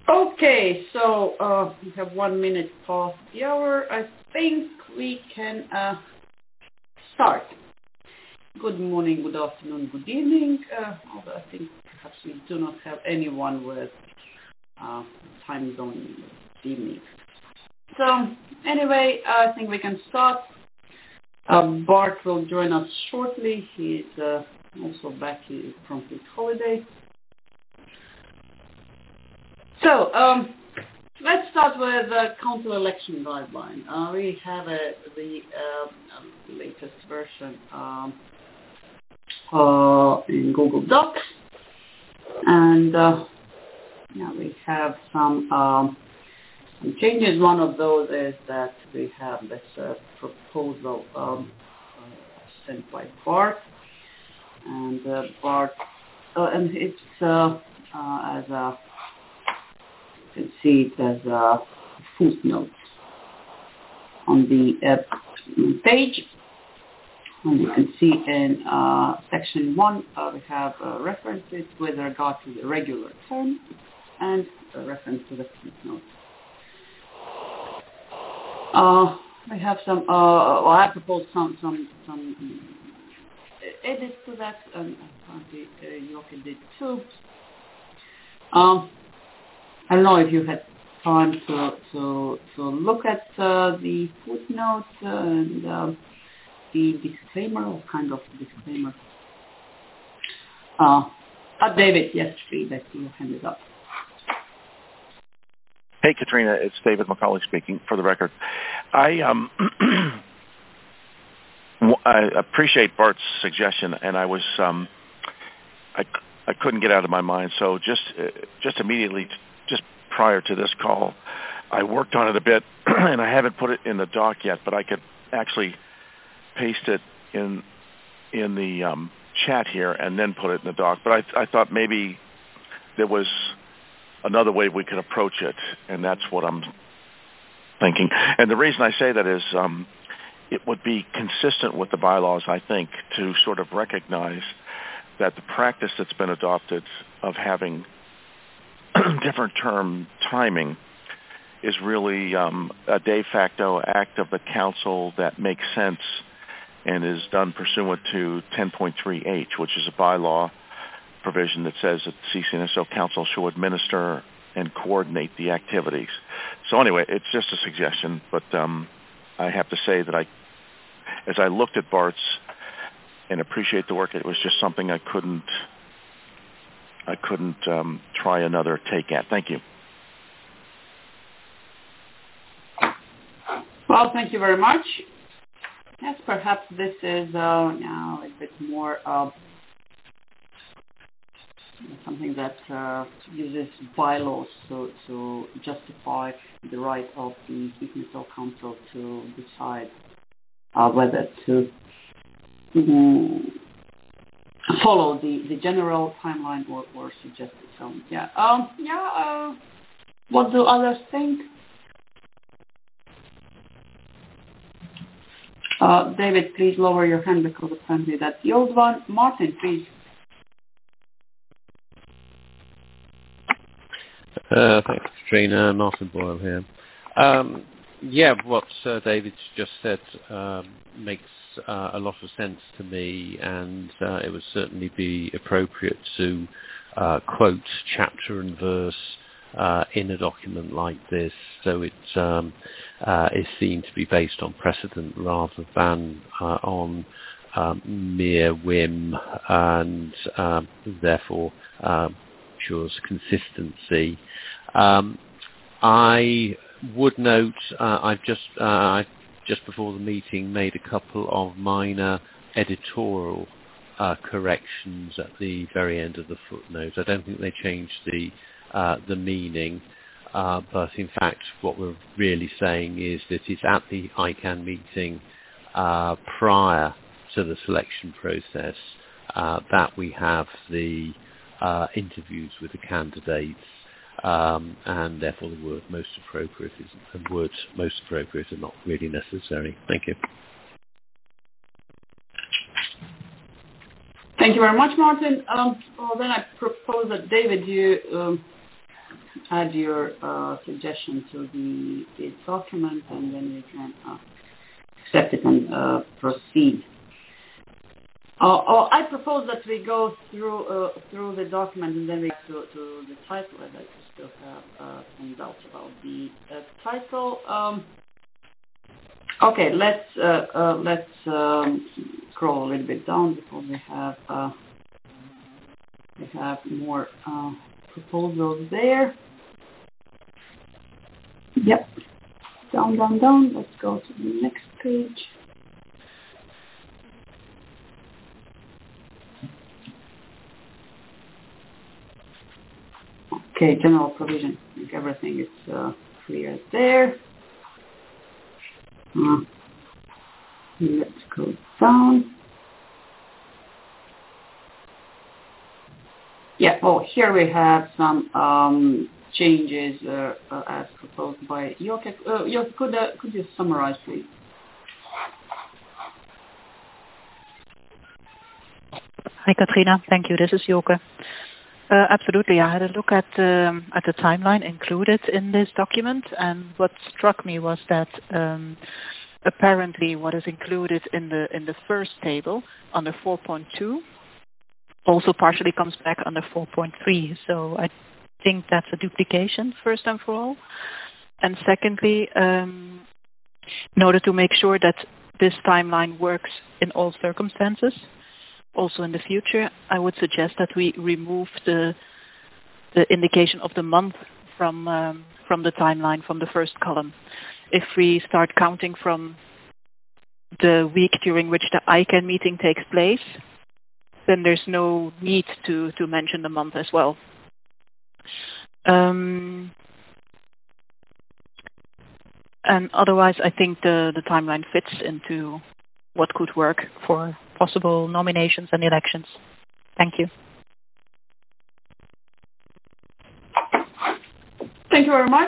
Okay, so we have 1 minute past the hour. I think we can start. Good morning, good afternoon, good evening. Although I think perhaps we do not have anyone with time zone this evening. So anyway, I think we can start. Bart will join us shortly. He's also back from his holiday. So let's start with the council election guideline. We have the latest version in Google Docs, and we have some changes. One of those is that we have this proposal sent by Bart, and Bart, and it's as a you can see it as a footnote on the page. And you can see in section 1, we have references with regard to the regular term and a reference to the footnote. We have some, I proposed some edits to that, and apparently Joachim did too. I don't know if you had time to look at the footnote and the disclaimer, or kind of disclaimer. David, yes, please, that you handed up. Hey, Katrina, it's David McCauley speaking, for the record. I appreciate Bart's suggestion, and I was I couldn't get out of my mind. So just immediately, just prior to this call, I worked on it a bit, and I haven't put it in the doc yet, but I could actually paste it in the chat here and then put it in the doc. But I thought maybe there was another way we could approach it, and that's what I'm thinking. And the reason I say that is it would be consistent with the bylaws, I think, to sort of recognize that the practice that's been adopted of having different term timing is really a de facto act of the council that makes sense and is done pursuant to 10.3H, which is a bylaw provision that says that the CCNSO Council shall administer and coordinate the activities. So anyway, it's just a suggestion, but I have to say that as I looked at Bart's and appreciate the work, it was just something I couldn't try another take at. Thank you. Well, thank you very much. Yes, perhaps this is now a bit more something that uses bylaws to justify the right of the CCNSO Council to decide whether to follow the general timeline or suggest its own. What do others think? David, please lower your hand because apparently that's the old one. Martin, please. Thanks, Katrina. Martin Boyle here. What David's just said makes a lot of sense to me, and it would certainly be appropriate to quote chapter and verse in a document like this, so it is seen to be based on precedent rather than on mere whim, and therefore ensures consistency. I would note I've just before the meeting made a couple of minor editorial corrections at the very end of the footnote. I don't think they changed the meaning, but in fact what we're really saying is that it's at the ICANN meeting prior to the selection process that we have the interviews with the candidates, and therefore the word most appropriate are not really necessary. Thank you. Thank you very much, Martin. Then I propose that David, you add your suggestion to the document, and then we can accept it and proceed. I propose that we go through the document and then we go to the title. I'd like to still have some doubts about the title. Okay, let's scroll a little bit down before we have more proposals there. Yep, down. Let's go to the next page. Okay, general provision. I think everything is clear there. Let's go down. Yeah, here we have some changes as proposed by Joke. Joke, could you summarize, please? Hi, Katrina. Thank you. This is Joke. Absolutely. I had a look at the timeline included in this document, and what struck me was that apparently what is included in the first table under 4.2 also partially comes back under 4.3. So I think that's a duplication, first and for all. And secondly, in order to make sure that this timeline works in all circumstances, also in the future, I would suggest that we remove the indication of the month from the timeline, from the first column. If we start counting from the week during which the ICANN meeting takes place, then there's no need to mention the month as well. And otherwise, I think the timeline fits into what could work for possible nominations and elections. Thank you. Thank you very much.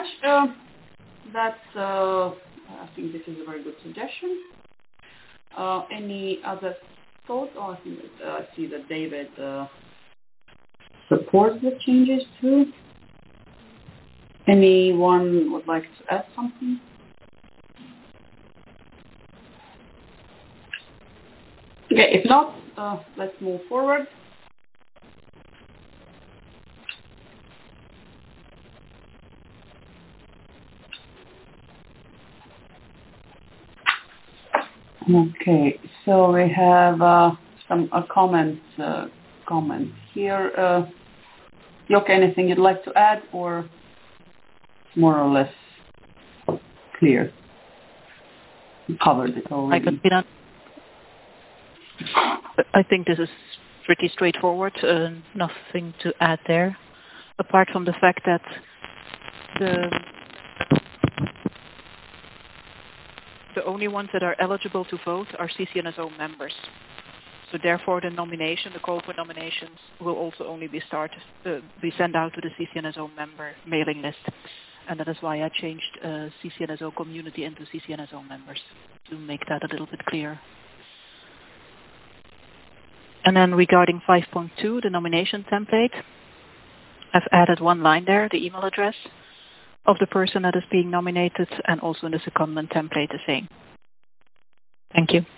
I think this is a very good suggestion. Any other thoughts? I think I see that David supports the changes too. Anyone would like to add something? Okay, if not, let's move forward. Okay, so we have some comments here. Joke, anything you'd like to add, or more or less clear? You covered it already. I think this is pretty straightforward. Nothing to add there, apart from the fact that the only ones that are eligible to vote are CCNSO members. So therefore, the call for nominations will also only be sent out to the CCNSO member mailing list. And that is why I changed CCNSO community into CCNSO members, to make that a little bit clearer. And then regarding 5.2, the nomination template, I've added one line there, the email address of the person that is being nominated, and also in the secondment template the same. Thank you.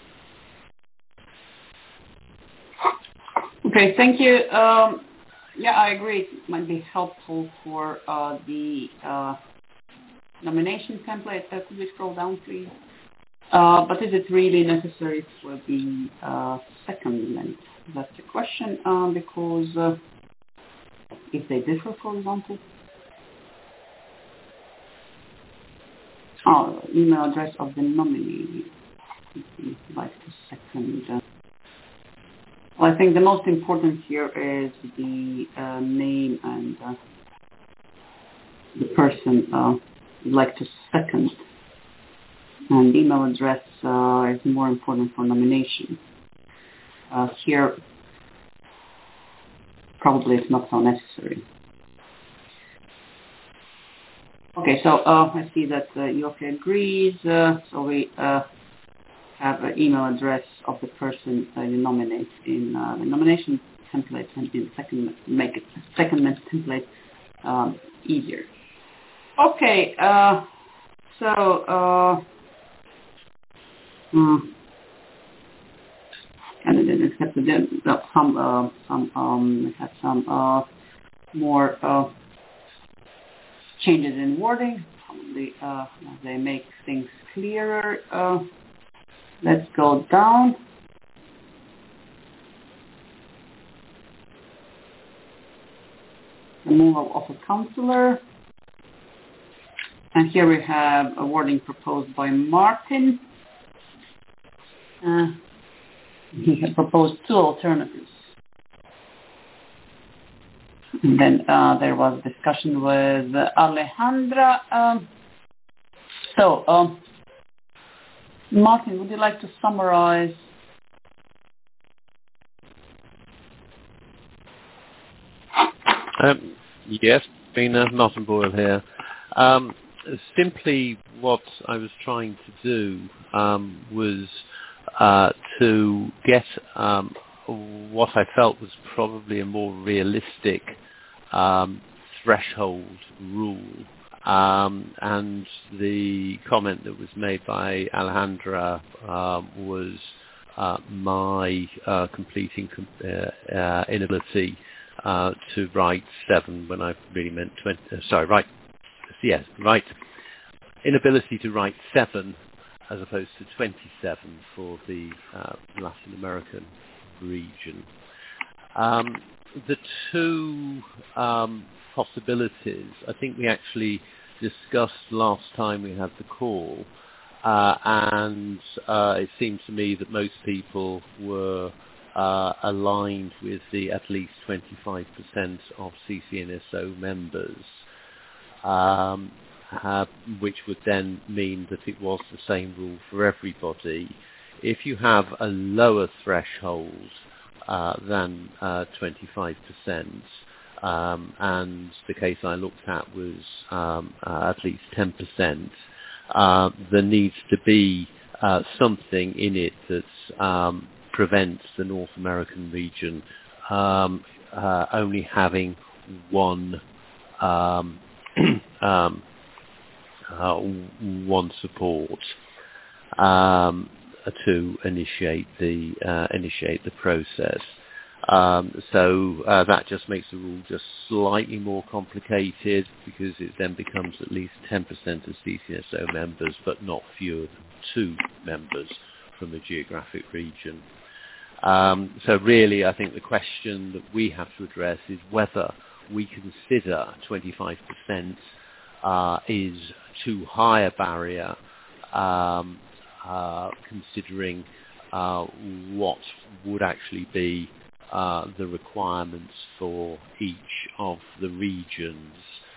Okay, thank you. Yeah, I agree. It might be helpful for the nomination template. Could we scroll down, please? But is it really necessary for the secondment? That's the question, because if they differ, for example, email address of the nominee, like the second. Well, I think the most important here is the name and the person you'd like to second. And email address is more important for nomination. Here, probably it's not so necessary. Okay, so I see that Joke agrees. So we have an email address of the person you nominate in the nomination template, and in secondment template easier. Okay, and then we have some more changes in wording. Probably they make things clearer. Let's go down. Removal of a councillor. And here we have a wording proposed by Martin. He had proposed two alternatives. And then there was discussion with Alejandra. Martin, would you like to summarize? Yes, Bina, Martin Boyle here. Simply what I was trying to do was to get what I felt was probably a more realistic threshold rule. And the comment that was made by Alejandra was my completing inability to write 7 when I really meant 20. Inability to write 7 as opposed to 27 for the Latin American region. The two possibilities, I think we actually discussed last time we had the call, and it seemed to me that most people were aligned with the at least 25% of CCNSO members, which would then mean that it was the same rule for everybody. If you have a lower threshold than 25%, and the case I looked at was at least 10%, there needs to be something in it that prevents the North American region only having one one support to initiate the process. So that just makes the rule just slightly more complicated, because it then becomes at least 10% of CCNSO members, but not fewer than 2 members from the geographic region. So really, I think the question that we have to address is whether we consider 25% is too high a barrier, considering what would actually be the requirements for each of the regions,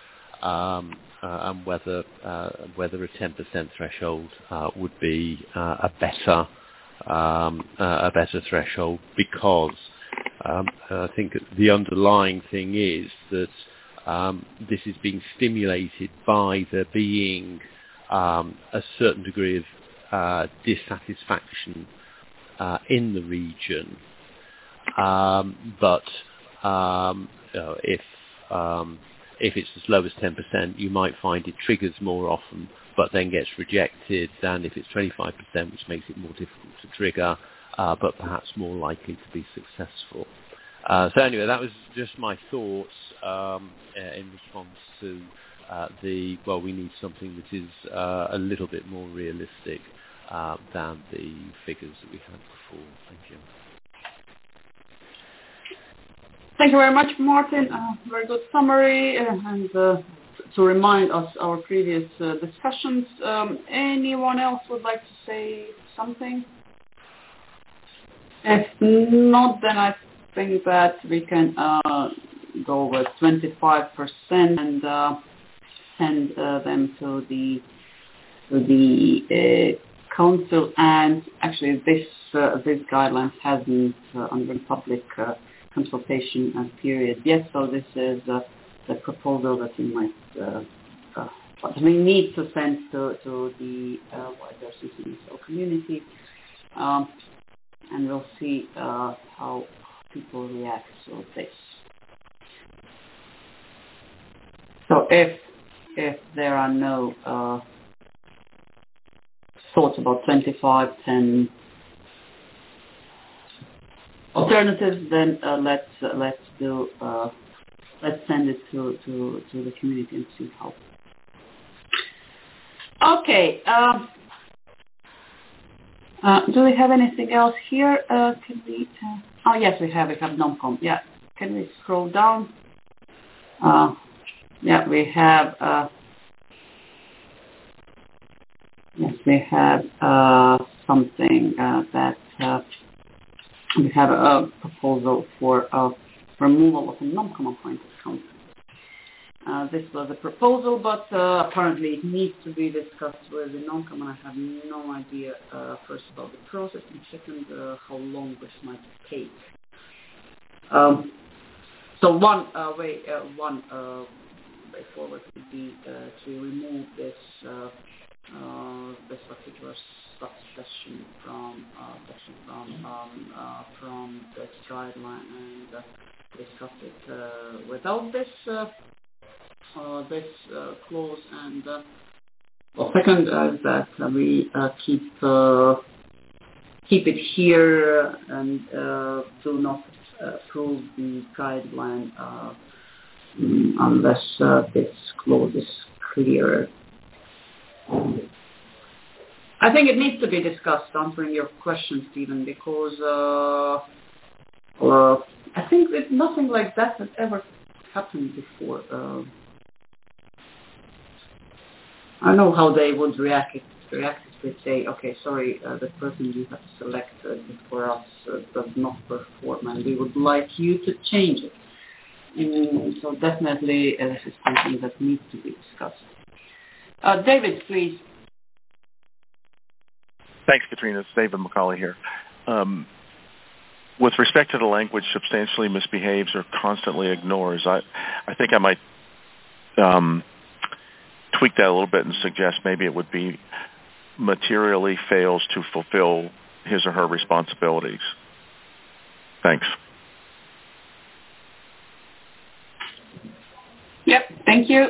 and whether a 10% threshold would be a better threshold, because I think the underlying thing is that this is being stimulated by there being a certain degree of dissatisfaction in the region. But if it's as low as 10%, you might find it triggers more often, but then gets rejected than if it's 25%, which makes it more difficult to trigger, but perhaps more likely to be successful. So anyway, that was just my thoughts in response to we need something that is a little bit more realistic than the figures that we had before. Thank you. Thank you very much, Martin. Very good summary. And to remind us our previous discussions, anyone else would like to say something? If not, then I think that we can go with 25% and send them to the council. And actually, this guidelines hasn't under public consultation period yet. So this is the proposal that we might we need to send to the wider CCNSO community, and we'll see how people react to this. So if there are no thoughts about 25, 10 alternatives, then let's send it to the community and see how. Okay. Do we have anything else here? Can we? Oh yes, we have NomCom. Yeah. Can we scroll down? Yeah, we have. Yes, we have something that we have a proposal for removal of a NomCom appointed council. This was a proposal, but apparently it needs to be discussed with the NomCom, and I have no idea, first about the process, and second, how long this might take. So one way forward would be to remove this particular section from this guideline and discuss it without this clause. And second is that we keep it here and do not approve the guideline unless this clause is clear. I think it needs to be discussed, answering your question, Stephen, because I think that nothing like that has ever happened before. I know how they would react if they say, okay, sorry, the person you have selected for us does not perform, and we would like you to change it. So definitely this is something that needs to be discussed. David, please. Thanks, Katrina. It's David McCauley here. With respect to the language, substantially misbehaves or constantly ignores, I think I might tweak that a little bit and suggest maybe it would be materially fails to fulfill his or her responsibilities. Thanks. Yep, thank you.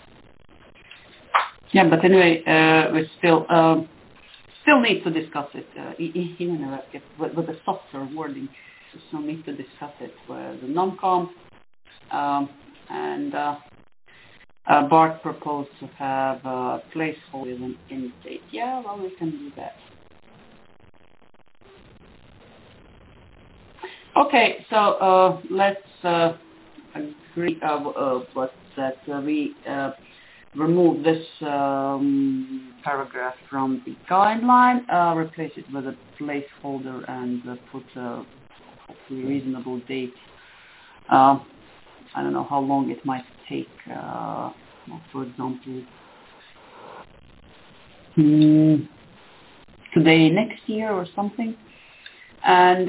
Yeah, but anyway, we still need to discuss it, even with the softer wording. We still need to discuss it with the NomCom, and Bart proposed to have a placeholder with an end date. Yeah, well, we can do that. Okay, so let's agree that we remove this paragraph from the guideline, replace it with a placeholder, and put a hopefully reasonable date. I don't know how long it might take. For example, today, next year, or something, and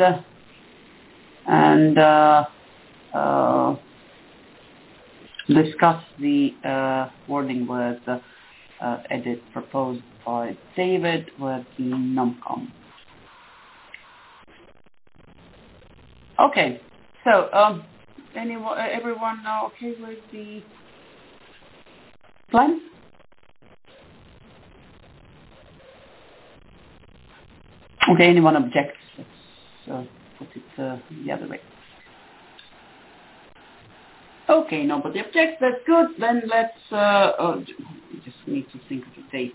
discuss the wording with the edit proposed by David with the NomCom. Okay, so everyone okay with the plan? Okay, anyone objects? Let's put it the other way. Okay, nobody objects. That's good. Then let's. We just need to think of a date.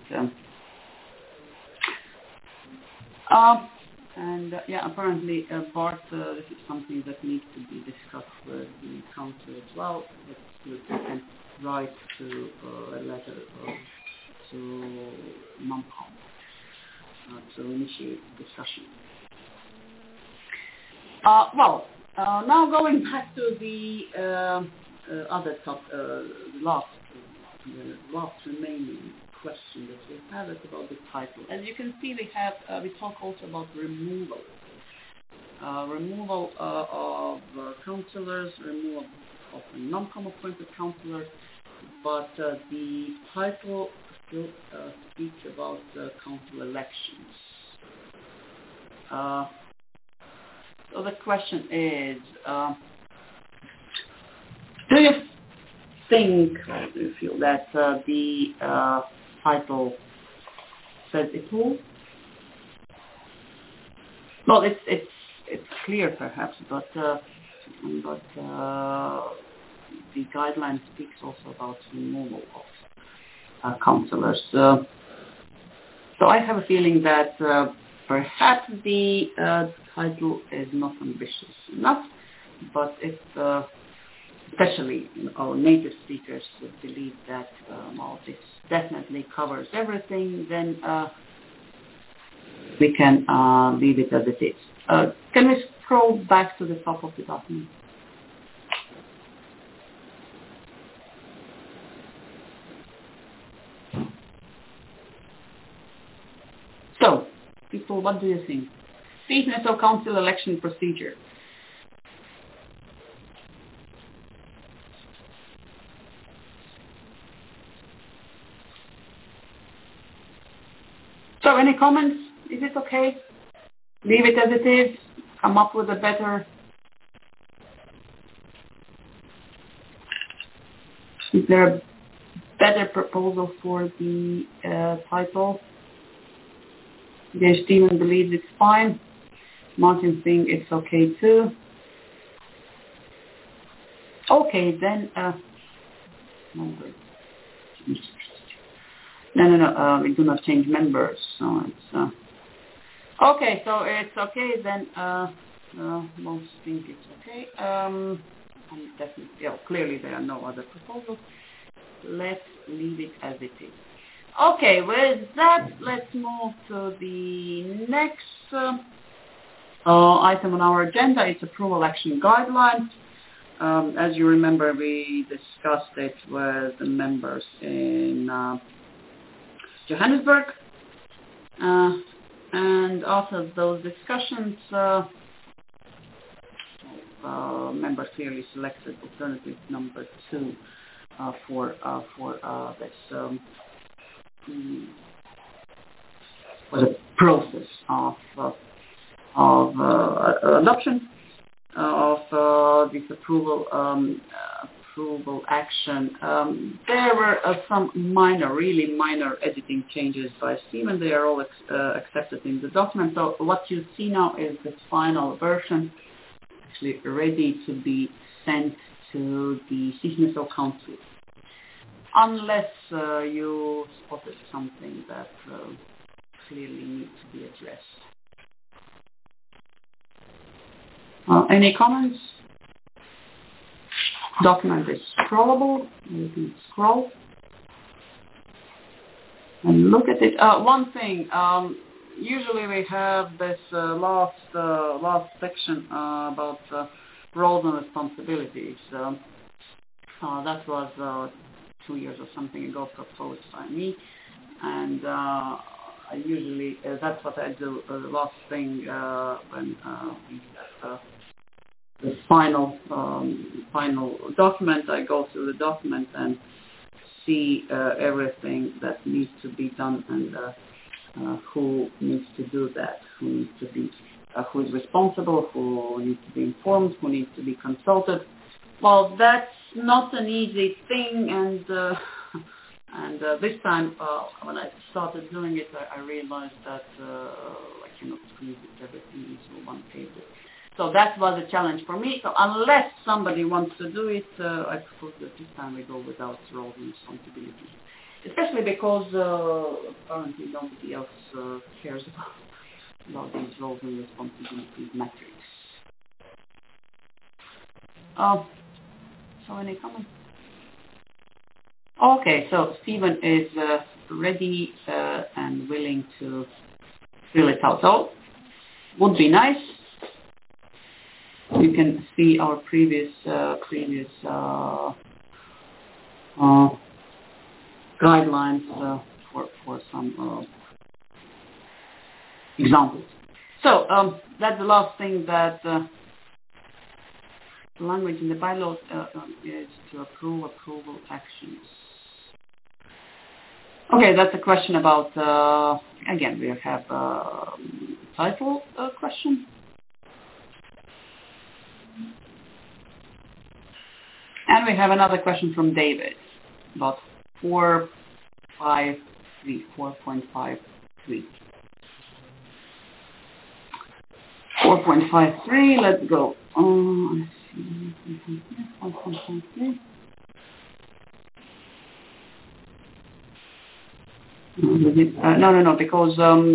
Yeah, apparently, Bart, this is something that needs to be discussed with the council as well. You can write to a letter to NomCom to initiate discussion. Now going back to the other last remaining question that we have is about the title. As you can see, we talk also about removal of councillors, removal of a NomCom appointed councillor, but the title still speaks about council elections. So the question is, do you think, or do you feel that the title says it all? Well, it's clear perhaps, but the guideline speaks also about removal of counselors. So I have a feeling that perhaps the title is not ambitious enough, but if especially our native speakers believe that this definitely covers everything, then we can leave it as it is. Can we scroll back to the top of the document? So, people, what do you think? CISNESO Council election procedure. So, any comments? Is it okay? Leave it as it is? Come up with a better... Is there a better proposal for the title? Yes, Stephen believes it's fine. Martin thinks it's okay too. Okay, then... No, we do not change members. So it's... Okay, so it's okay, then most think it's okay. And definitely, clearly there are no other proposals. Let's leave it as it is. Okay, with that, let's move to the next item on our agenda. It's approval action guidelines. As you remember, we discussed it with the members in Johannesburg. And after those discussions, members clearly selected alternative number 2 for this for the process of adoption of this approval action. There were some really minor editing changes by Stephen. They are all accepted in the document. So what you see now is the final version, actually ready to be sent to the CISNESO Council, unless you spotted something that clearly needs to be addressed. Any comments? Document is scrollable. You can scroll and look at it. One thing, usually we have this last section about roles and responsibilities. That was 2 years or something ago proposed by me, and I usually that's what I do. The last thing when we have the final document, I go through the document and see everything that needs to be done and who needs to do that, who is responsible, who needs to be informed, who needs to be consulted. Well, that's not an easy thing, and this time when I started doing it, I realized that I cannot squeeze everything into one table. So that was a challenge for me. So unless somebody wants to do it, I propose that this time we go without roles and responsibilities. Especially because apparently nobody else cares about these roles and responsibilities metrics. So any comments? Okay, so Stephen is ready and willing to fill it out. So would be nice. You can see our previous guidelines for some examples. So that's the last thing that the language in the bylaws is to approval actions. Okay, that's a question about, again, we have a title question. And we have another question from David about 4.53. 4.53, let's go. Let's see. 4.53. No, because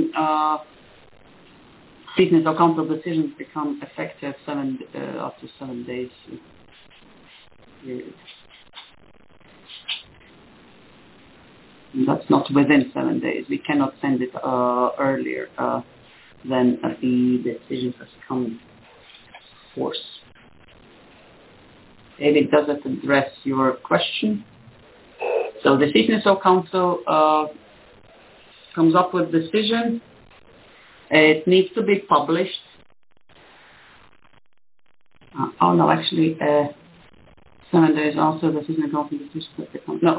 business or council decisions become effective after 7 days. That's not within 7 days. We cannot send it earlier than the decision has come force. David, does it address your question? So the business or council comes up with decision. It needs to be published. No, actually, 7 days after the decision comes from decision has become. No,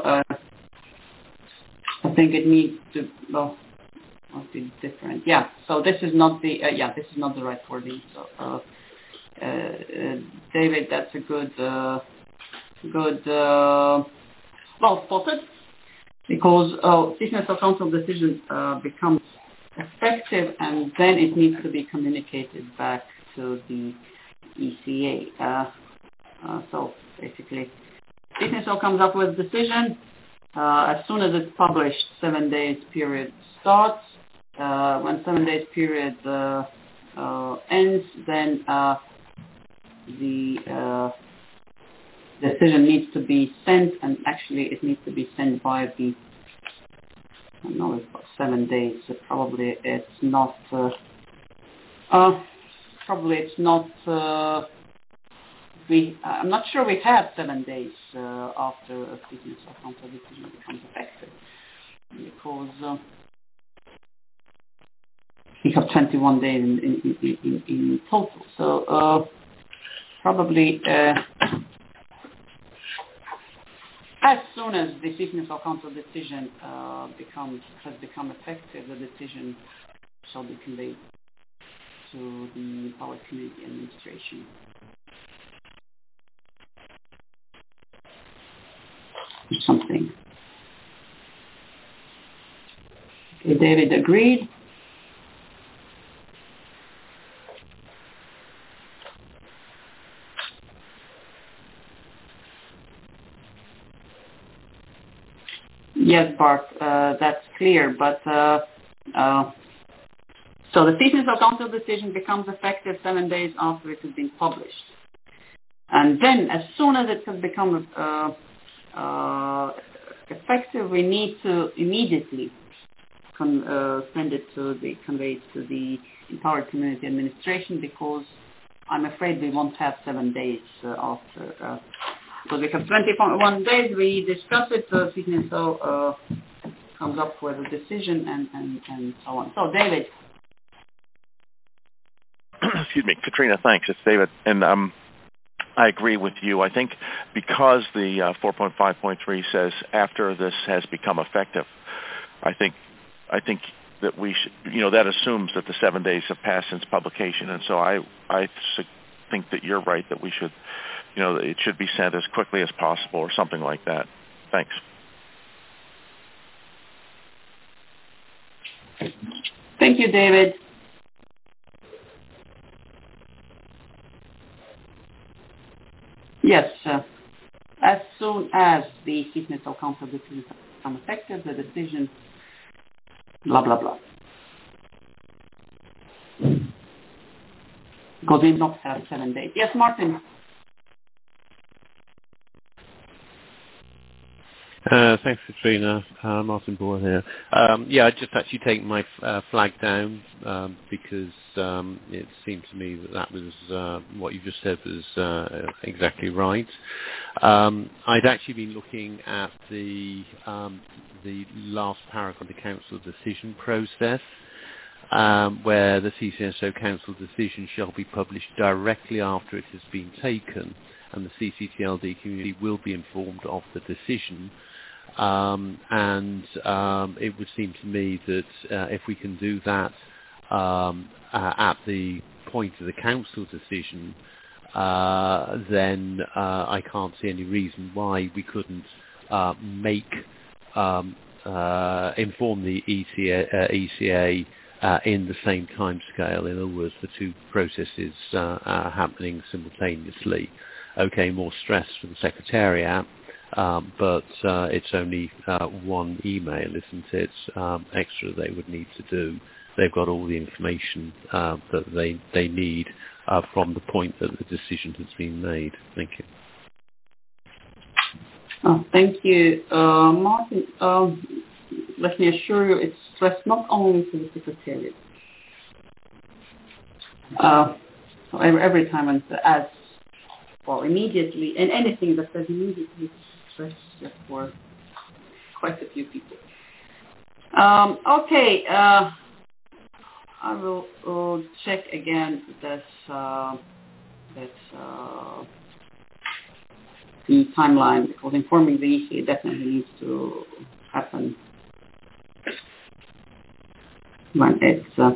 I think it needs to. Well, must be different. Yeah. So this is not the. This is not the right wording. So, David, that's a good. Well spotted. Because business or council decision becomes effective, and then it needs to be communicated back to the ECA. So basically, business or comes up with decision. As soon as it's published, 7 days period starts. When 7 days period ends, then the decision needs to be sent, and actually it needs to be sent by the, I don't know, it's about 7 days, so probably it's not, I'm not sure we have 7 days after a business or council decision becomes effective, because we have 21 days in total, so probably as soon as the business or council decision has become effective, the decision shall be conveyed to the Power Community Administration. Or something. Okay, David agreed. Yes, Bart, that's clear, but so the business or council decision becomes effective 7 days after it has been published. And then as soon as it has become effective, we need to immediately send it convey it to the Empowered Community Administration, because I'm afraid we won't have 7 days after. So we have 21 days, we discuss it, the business comes up with a decision and so on. So David. Excuse me, Katrina, thanks. It's David. And I agree with you. I think because the 4.5.3 says after this has become effective, I think that we should, that assumes that the 7 days have passed since publication. And so I think that you're right, that we should, it should be sent as quickly as possible or something like that. Thanks. Thank you, David. Yes, as soon as the business or council decision become effective, the decision, blah, blah, blah. Because we not have 7 days. Yes, Martin. Thanks, Katrina. Martin Boyle here. I just actually take my flag down because it seemed to me that was what you just said was exactly right. I'd actually been looking at the last paragraph of the council decision process, where the CCSO council decision shall be published directly after it has been taken, and the CCTLD community will be informed of the decision. It would seem to me that if we can do that at the point of the council decision, then I can't see any reason why we couldn't inform the ECA in the same timescale. In other words, the two processes are happening simultaneously. Okay, more stress for the Secretariat, but it's only one email, isn't it? Extra they would need to do. They've got all the information that they need from the point that the decision has been made. Thank you. Oh, thank you, Martin. Let me assure you, it's stressed not only to the Secretariat. So every time and as well, immediately, and anything that says immediately is stress for quite a few people. Okay, I will check again the timeline, because informing the ECA definitely needs to happen when it's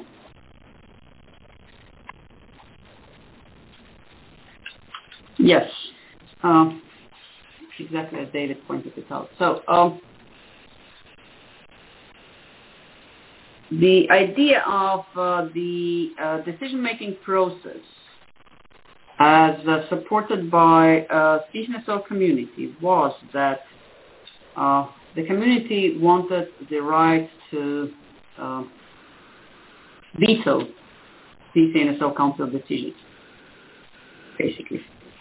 yes, exactly as David pointed it out. So the idea of the decision-making process as supported by CNSO community was that the community wanted the right to veto CNSO Council decisions, basically.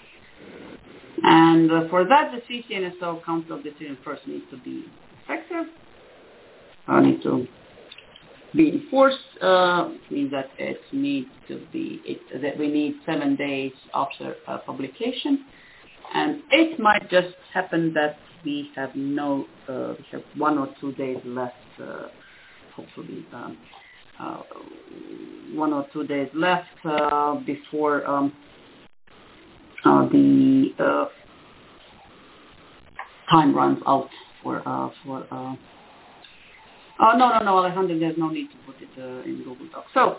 And for that, the CNSO Council decision first needs to be effective, needs to be enforced, means that it needs to be, that we need 7 days after publication. And it might just happen that we have we have 1 or 2 days left, hopefully, 1 or 2 days left before the time runs out for no, Alejandro, there's no need to put it in Google Docs. So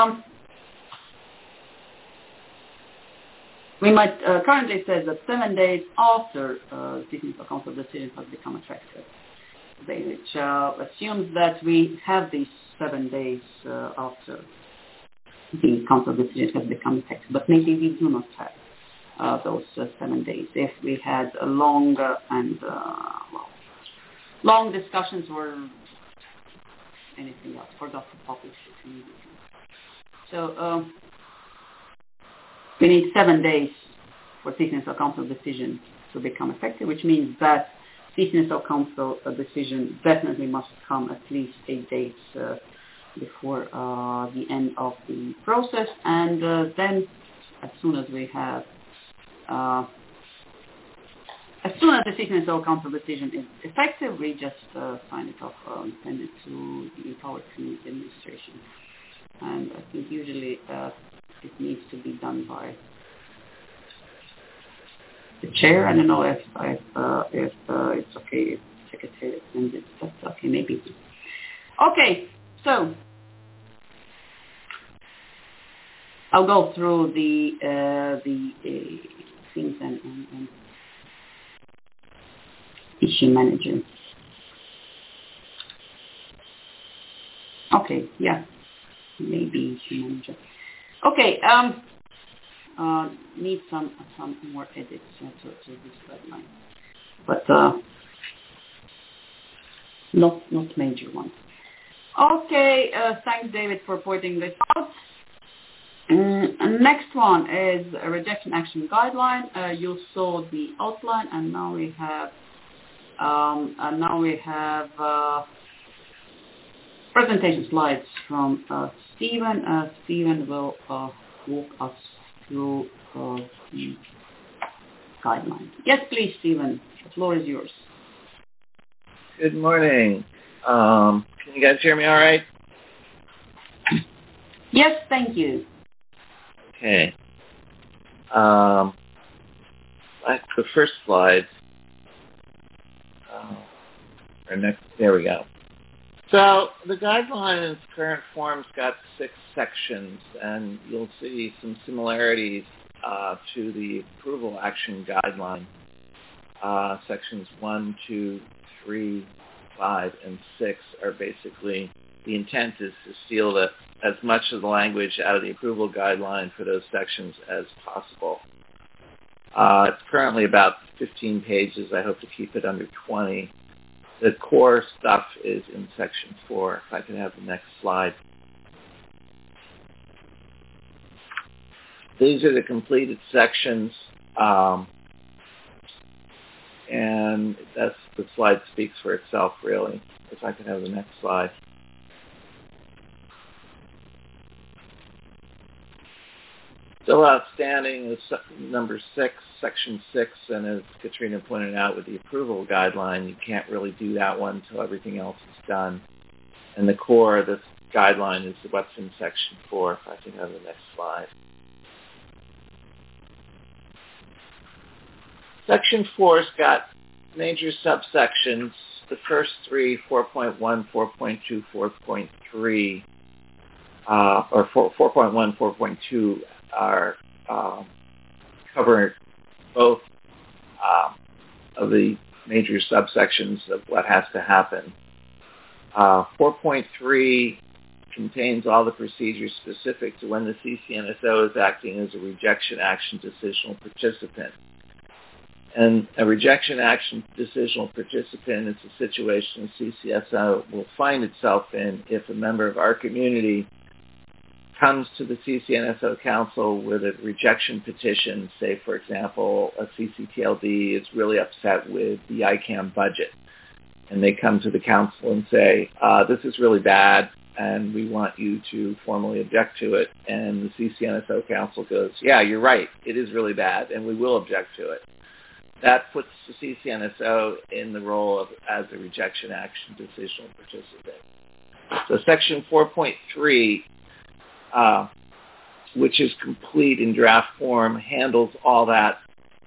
we might currently say that 7 days after CNSO Council decision has become effective, which assumes that we have these 7 days after the Council decision has become effective, but maybe we do not have those 7 days. If we had a longer and long discussions or anything else, forgot to publish it immediately. So we need 7 days for CNSO Council decision to become effective, which means that CNSO Council decision definitely must come at least 8 days before the end of the process, and then as soon as we have as soon as the CNSO Council decision is effective, we just sign it off and send it to the Empowered Community Administration. And I think usually it needs to be done by the chair. I don't know if it's okay if the Secretary sends it. That's okay, maybe. Okay, so I'll go through the things and issue manager. Okay, yeah, maybe issue manager. Okay, need some more edits to this guideline, but not major ones. Okay, thanks David for pointing this out. Next one is a rejection action guideline. You saw the outline, and now we have presentation slides from Stephen. Stephen will walk us through the guidelines. Yes, please, Stephen. The floor is yours. Good morning. Can you guys hear me all right? Yes, thank you. Okay. The first slide. There we go. So the guideline in its current form's got 6 sections, and you'll see some similarities to the approval action guideline. Sections 1, 2, 3, 5, and 6 are basically, the intent is to steal as much of the language out of the approval guideline for those sections as possible. It's currently about 15 pages. I hope to keep it under 20. The core stuff is in section 4. If I can have the next slide. These are the completed sections, and the slide speaks for itself, really. If I can have the next slide. Still outstanding is number 6, section 6, and as Katrina pointed out with the approval guideline, you can't really do that one until everything else is done. And the core of this guideline is what's in section 4. If I can have the next slide. Section 4's got major subsections. The first 3, 4.1, 4.2, 4.3, or 4.1, 4.2 are cover both of the major subsections of what has to happen. 4.3 contains all the procedures specific to when the CCNSO is acting as a rejection action decisional participant. And a rejection action decisional participant is a situation the CCSO will find itself in if a member of our community comes to the CCNSO Council with a rejection petition, say, for example, a CCTLD is really upset with the ICAM budget. And they come to the Council and say, this is really bad, and we want you to formally object to it. And the CCNSO Council goes, yeah, you're right, it is really bad, and we will object to it. That puts the CCNSO in the role as a rejection action decisional participant. So Section 4.3, which is complete in draft form, handles all that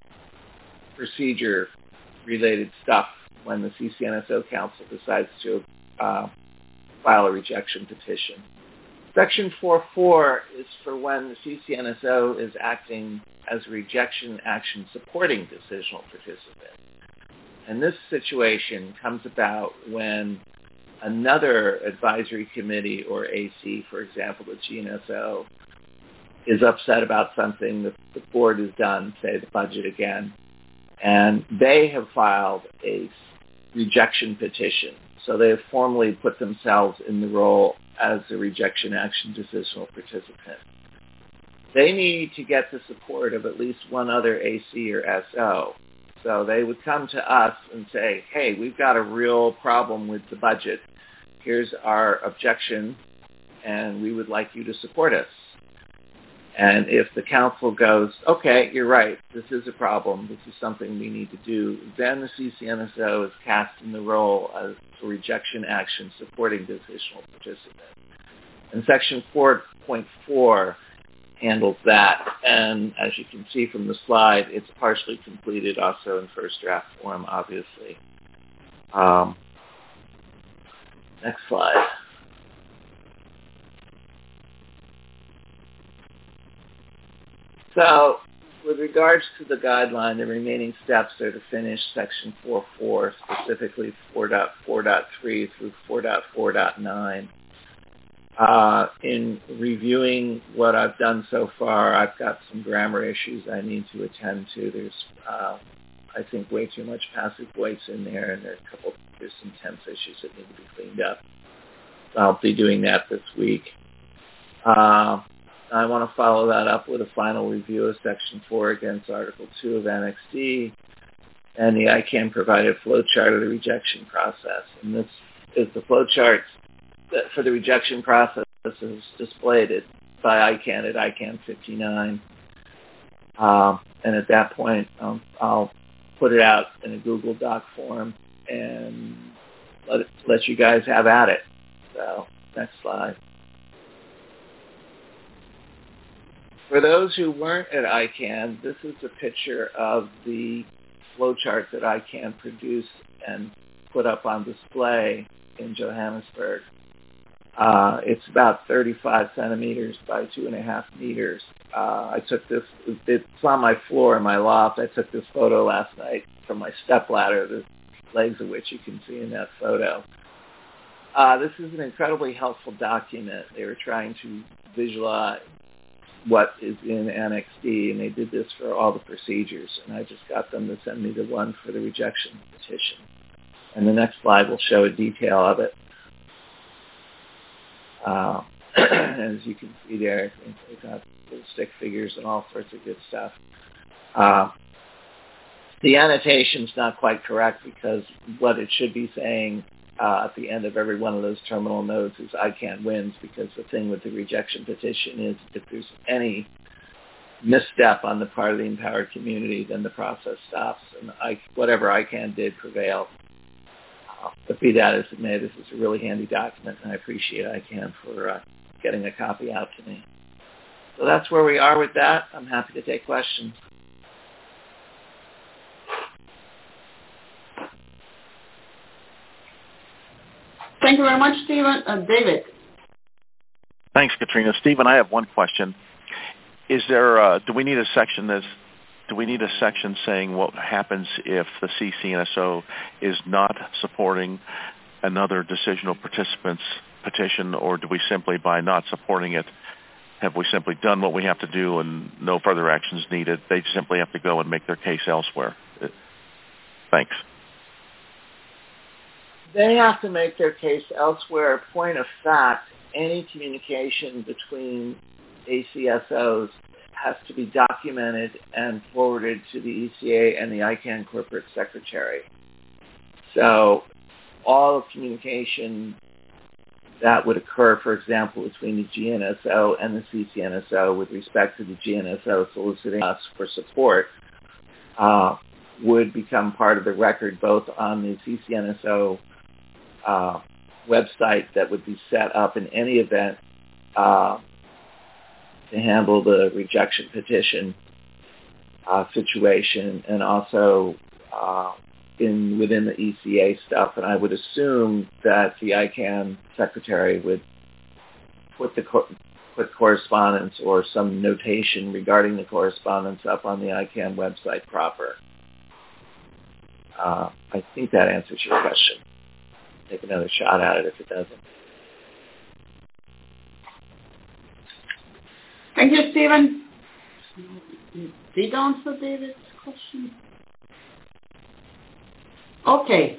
procedure-related stuff when the CCNSO Council decides to file a rejection petition. Section 4.4 is for when the CCNSO is acting as a rejection action supporting decisional participant. And this situation comes about when another advisory committee or AC, for example, the GNSO, is upset about something that the board has done, say the budget again, and they have filed a rejection petition. So they have formally put themselves in the role as a rejection action decisional participant. They need to get the support of at least one other AC or SO. So they would come to us and say, hey, we've got a real problem with the budget. Here's our objection, and we would like you to support us. And if the council goes, okay, you're right, this is a problem, this is something we need to do, then the CCNSO is cast in the role as a rejection action supporting decisional participant. And Section 4.4 handles that. And as you can see from the slide, it's partially completed also in first draft form, obviously. Next slide. So with regards to the guideline, the remaining steps are to finish Section 4.4, specifically 4.4.3 through 4.4.9. In reviewing what I've done so far, I've got some grammar issues I need to attend to. There's, I think, way too much passive voice in there, and there's some tense issues that need to be cleaned up. So I'll be doing that this week. I want to follow that up with a final review of Section 4 against Article 2 of Annex D and the ICANN provided flowchart of the rejection process. And this is the flowchart for the rejection process is displayed by ICANN at ICANN 59. And at that point, I'll put it out in a Google Doc form and let you guys have at it. So next slide. For those who weren't at ICANN, this is a picture of the flowchart that ICANN produced and put up on display in Johannesburg. It's about 35 centimeters by 2.5 meters. I took this, it's on my floor in my loft. I took this photo last night from my stepladder, the legs of which you can see in that photo. This is an incredibly helpful document. They were trying to visualize what is in Annex D, and they did this for all the procedures. And I just got them to send me the one for the rejection petition. And the next slide will show a detail of it. As you can see there, they've got little stick figures and all sorts of good stuff. The annotation's not quite correct because what it should be saying at the end of every one of those terminal nodes is ICANN wins, because the thing with the rejection petition is if there's any misstep on the part of the empowered community, then the process stops, and whatever ICANN did prevailed. But be that as it may, this is a really handy document, and I appreciate ICANN for getting a copy out to me. So that's where we are with that. I'm happy to take questions. Thank you very much, Stephen. David. Thanks, Katrina. Stephen, I have one question. Is there? Do we need a section saying what happens if the CCNSO is not supporting another decisional participant's petition, or do we simply, by not supporting it, have we simply done what we have to do and no further actions needed? They simply have to go and make their case elsewhere. Thanks. They have to make their case elsewhere. Point of fact, any communication between ACSOs has to be documented and forwarded to the ECA and the ICANN corporate secretary. So all of communication that would occur, for example, between the GNSO and the CCNSO with respect to the GNSO soliciting us for support would become part of the record, both on the CCNSO website that would be set up in any event to handle the rejection petition situation, and also within the ECA stuff. And I would assume that the ICANN secretary would put correspondence or some notation regarding the correspondence up on the ICANN website proper. I think that answers your question. Take another shot at it if it doesn't. Thank you, Stephen. Did answer David's question? Okay.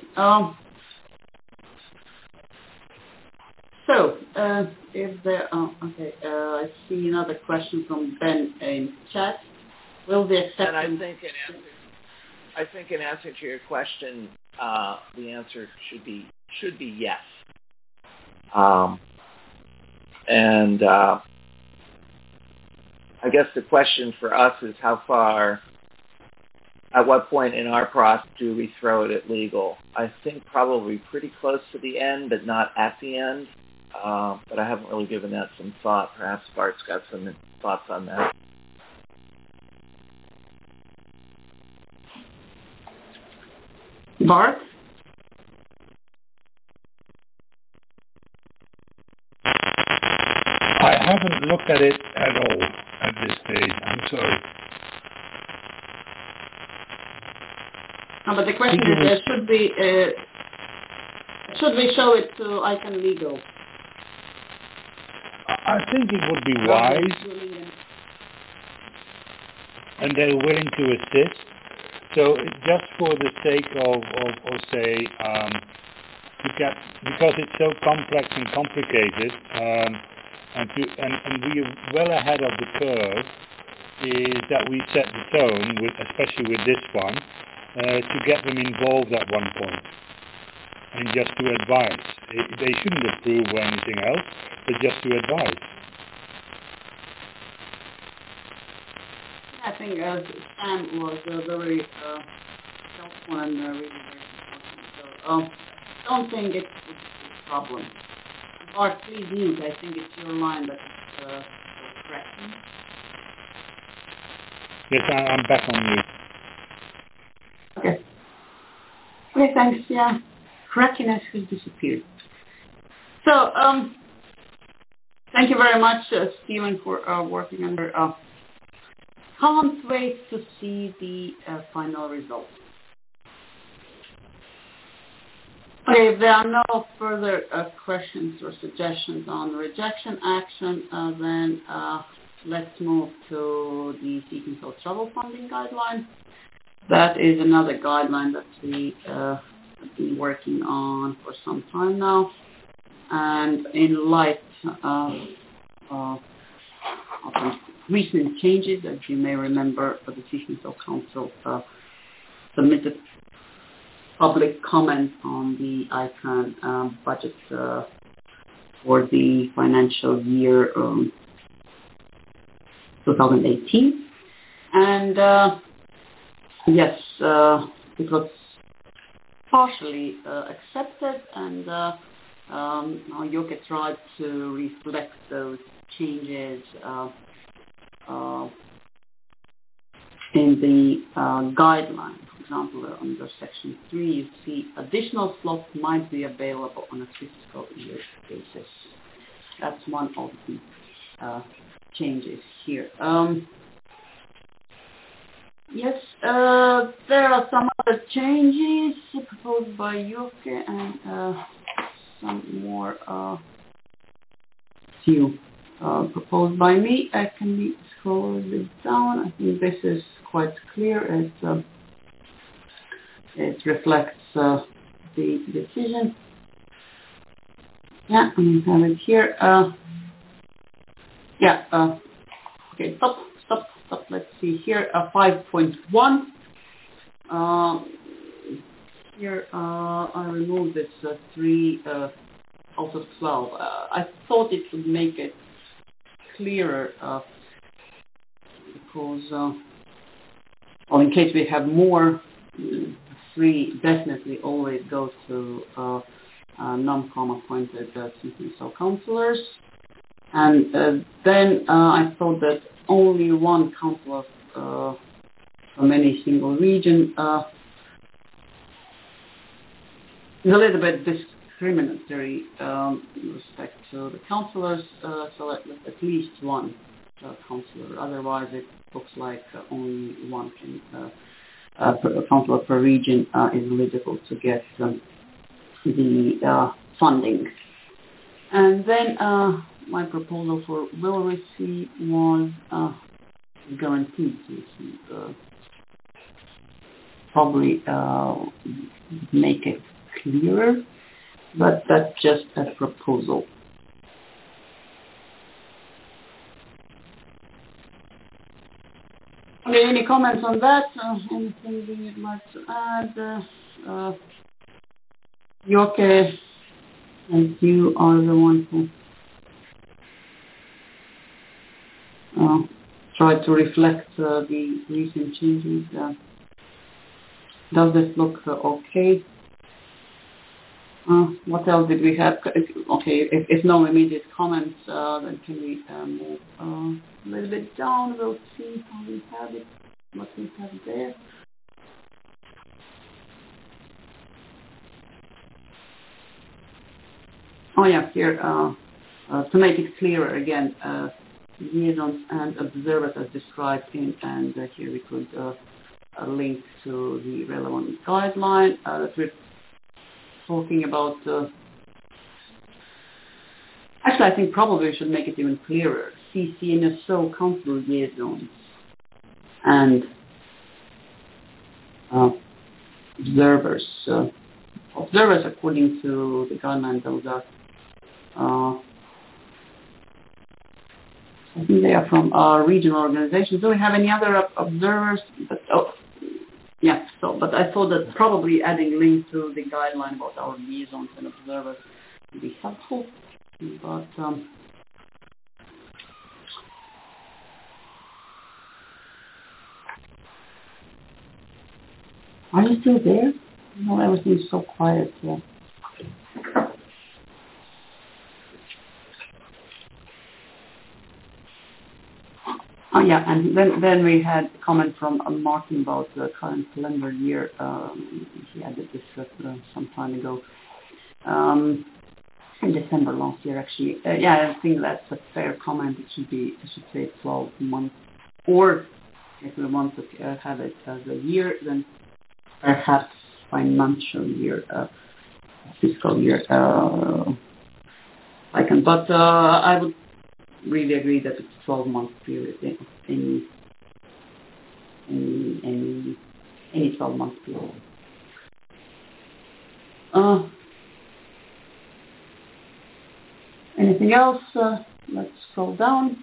If there, I see another question from Ben in chat. Will the acceptance? And I think in answer to your question, the answer should be yes. I guess the question for us is at what point in our process do we throw it at legal? I think probably pretty close to the end, but not at the end. But I haven't really given that some thought. Perhaps Bart's got some thoughts on that. Bart? I haven't looked at it at all at this stage. I'm sorry. No, but the question is, should we show it to ICANN Legal? I think it would be wise, and they're willing to assist. So just for the sake of say, because it's so complex and complicated, and we are well ahead of the curve, is that we set the tone, especially with this one, to get them involved at one point, and just to advise. They shouldn't approve or anything else, but just to advise. I think Sam was very helpful and really very important. So don't think it's a problem. Bart, please mute. I think it's your line that is correcting. Yes, I'm back on mute. Okay. Okay, thanks. Yeah, crackiness has disappeared. So Thank you very much, Stephen, for working on your. Can't wait to see the final results. Okay, if there are no further questions or suggestions on rejection action, then let's move to the Seeking So Travel Funding Guideline. That is another guideline that we have been working on for some time now. And in light of recent changes, as you may remember, the Seeking So Council submitted public comment on the ICANN budget for the financial year 2018. And yes, it was partially accepted, and Jocke tried to reflect those changes in the guideline. For example, under Section 3, you see additional slots might be available on a fiscal year basis. That's one of the changes here. Yes, there are some other changes proposed by Jocke and some more few proposed by me. Can we scroll this down? I think this is quite clear. It reflects the decision. Yeah, I have it here. Okay, stop. Let's see here. 5.1. Here I removed this 3 out of 12. I thought it would make it clearer because, in case we have more, 3 definitely always goes to non-com appointed Seeking So councillors. And then I thought that only one councillor from any single region is a little bit discriminatory in respect to the councillors, so at least one councillor. Otherwise, it looks like only one councillor per region is eligible to get the funding. And then my proposal for will receive was guaranteed to receive. Probably make it clearer, but that's just a proposal. Okay, any comments on that? Anything you'd like to add? Jocke, as you are the one who tried to reflect the recent changes. Does this look okay? What else did we have? Okay, if no immediate comments, then can we move a little bit down? We'll see how we have it, what we have there. Oh yeah, here, to make it clearer again, liaisons and observers as described in, and here we could link to the relevant guideline that we're talking about. Actually, I think probably we should make it even clearer. CCNSO council liaisons and observers. Observers, according to the guideline, those are I think they are from regional organizations. Do we have any other observers? But, but I thought that probably adding link to the guideline about our liaisons and observers would be helpful. But are you still there? No, everything's so quiet here. Oh yeah, and then we had a comment from Martin about the current calendar year. He added this some time ago. in December last year, actually. Yeah, I think that's a fair comment. It should say 12 months. Or if we want to have it as a year, then perhaps financial year, fiscal year. But I would really agree that it's 12-month period. Any 12-month period. Anything else? Let's scroll down.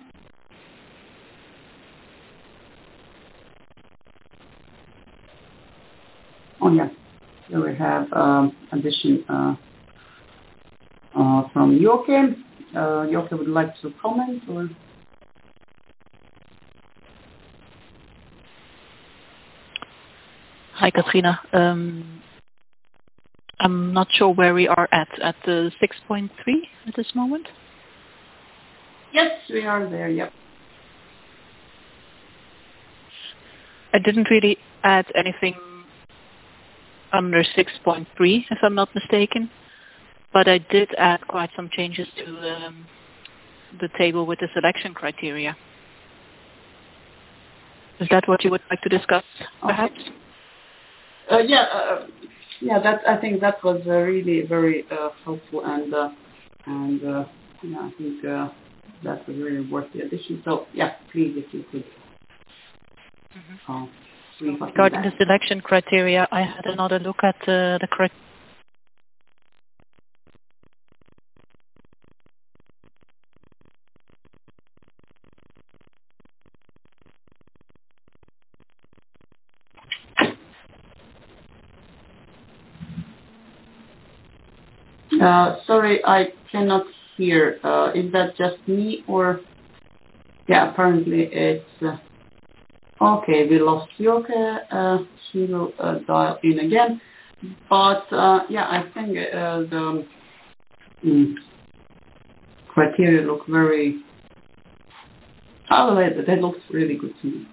Oh yeah, here we have addition from Joke. Joke would like to comment, or? Hi, Katrina. I'm not sure where we are at the 6.3 at this moment. Yes, we are there, yep. I didn't really add anything under 6.3, if I'm not mistaken, but I did add quite some changes to the table with the selection criteria. Is that what you would like to discuss, perhaps? Yeah. I think that was really very helpful, and I think that was really worth the addition. So yeah, please, if you could. Regarding the selection criteria, I had another look at the criteria. Sorry, I cannot hear. Is that just me, or? Yeah, apparently it's... okay, we lost Joke. She will dial in again. But, I think the criteria look very... they look really good to me.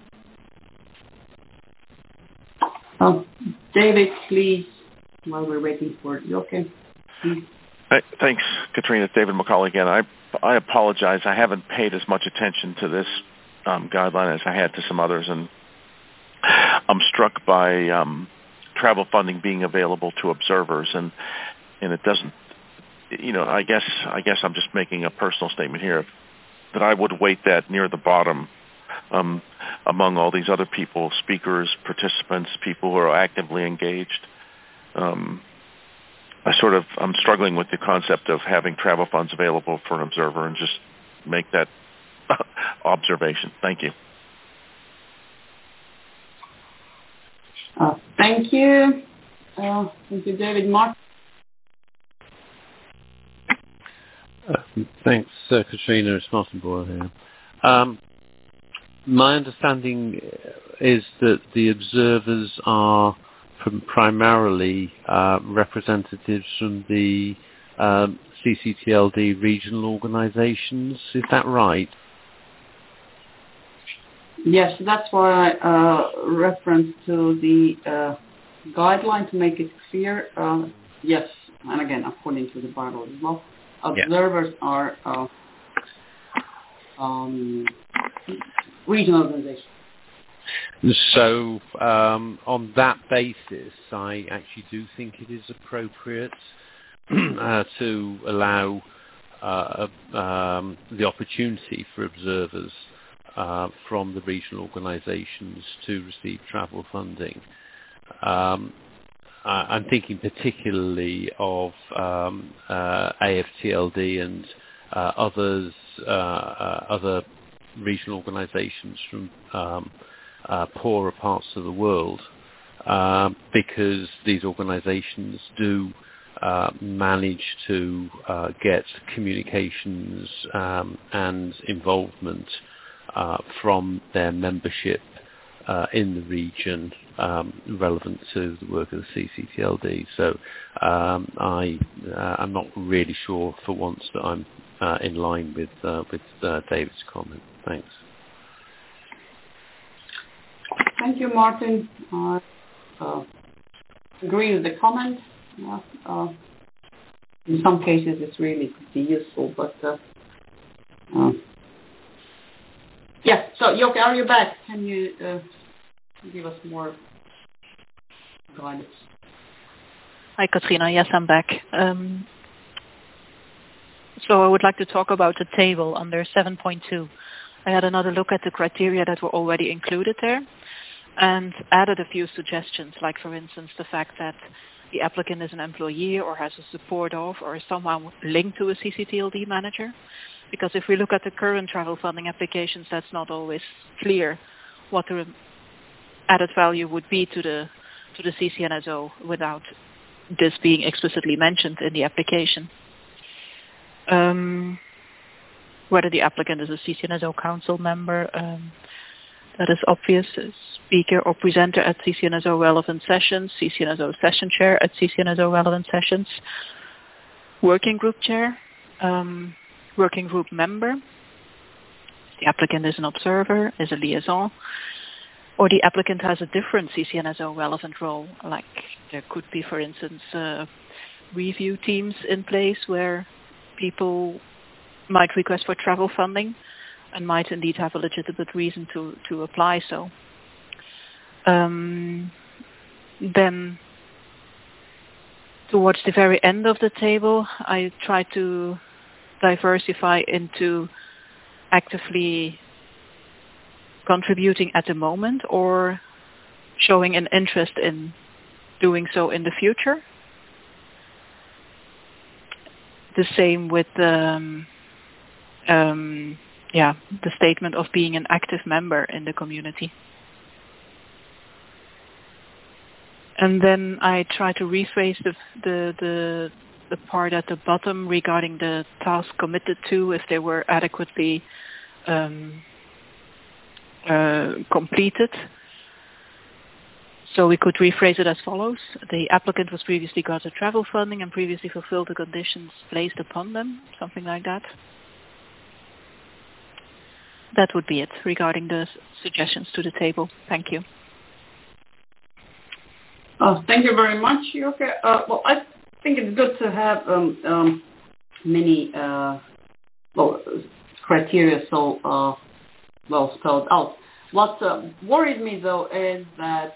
David, please, while we're waiting for Joke. Thanks, Katrina. David McCauley again. I apologize. I haven't paid as much attention to this guideline as I had to some others, and I'm struck by travel funding being available to observers, and it doesn't. I guess I'm just making a personal statement here that I would weight that near the bottom among all these other people, speakers, participants, people who are actively engaged. I'm struggling with the concept of having travel funds available for an observer, and just make that observation. Thank you. Thank you. Thank you, David. Mark? Thanks, Katrina. It's Martin Boyle here. My understanding is that the observers are primarily representatives from the CCTLD regional organisations. Is that right? Yes, that's why I reference to the guideline to make it clear. Yes, and again, according to the bylaw as well, observers are regional organizations. So on that basis, I actually do think it is appropriate to allow the opportunity for observers from the regional organisations to receive travel funding. I'm thinking particularly of AFTLD and other regional organisations from poorer parts of the world, because these organisations do manage to get communications and involvement from their membership in the region relevant to the work of the CCTLD. So I'm not really sure for once that I'm in line with David's comment. Thanks. Thank you, Martin. I agree with the comment. in some cases it really could be useful, but yeah. So Joke, are you back? Can you give us more guidance? Hi, Katrina. Yes, I'm back. So I would like to talk about the table under 7.2. I had another look at the criteria that were already included there and added a few suggestions, like, for instance, the fact that the applicant is an employee or has a support of or is somehow linked to a CCTLD manager. Because if we look at the current travel funding applications, that's not always clear what the added value would be to the CCNSO without this being explicitly mentioned in the application. Whether the applicant is a CCNSO council member, that is obvious, speaker or presenter at CCNSO relevant sessions, CCNSO session chair at CCNSO relevant sessions, working group chair, working group member, the applicant is an observer, is a liaison, or the applicant has a different CCNSO relevant role, like there could be, for instance, review teams in place where people might request for travel funding and might indeed have a legitimate reason to apply so. Then towards the very end of the table, I try to diversify into actively contributing at the moment or showing an interest in doing so in the future. The same with the statement of being an active member in the community. And then I try to rephrase the part at the bottom regarding the task committed to, if they were adequately completed. So we could rephrase it as follows. The applicant was previously granted travel funding and previously fulfilled the conditions placed upon them, something like that. That would be it regarding the suggestions to the table. Thank you. Thank you very much, Joke. Well, I think it's good to have many criteria so well spelled out. What worries me, though, is that,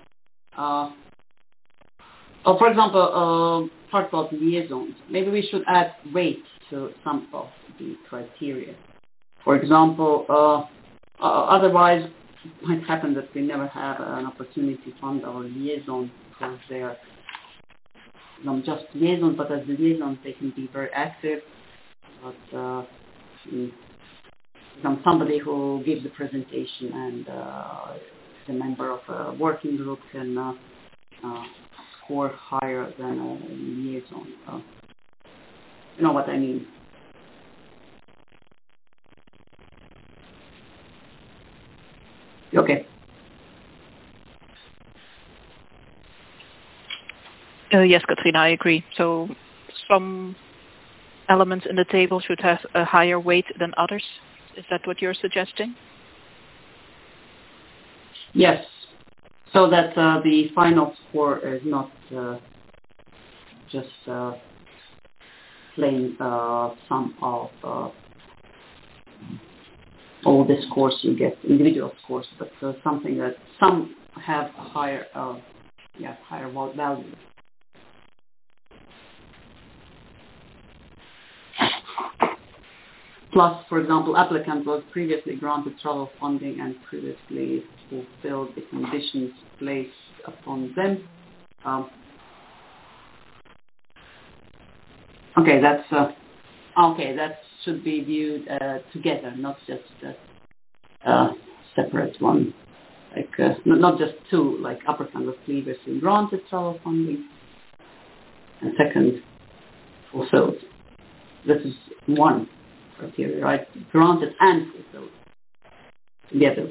for example, part about liaisons. Maybe we should add weight to some of the criteria. For example, otherwise it might happen that we never have an opportunity to fund our liaisons because they are not just liaisons, but as liaisons they can be very active. But somebody who gives the presentation and is a member of a working group can score higher than a liaison. You know what I mean? Okay. Yes, Katrina, I agree. So some elements in the table should have a higher weight than others. Is that what you're suggesting? Yes, so that the final score is not just plain sum of all the scores you get, individual scores, but something that some have higher value. Plus, for example, applicant was previously granted travel funding and previously fulfilled the conditions placed upon them. Okay, that should be viewed together, not just a separate one. Like not just two, like applicant was previously granted travel funding and second fulfilled. This is one criteria, right? Granted and fulfilled together.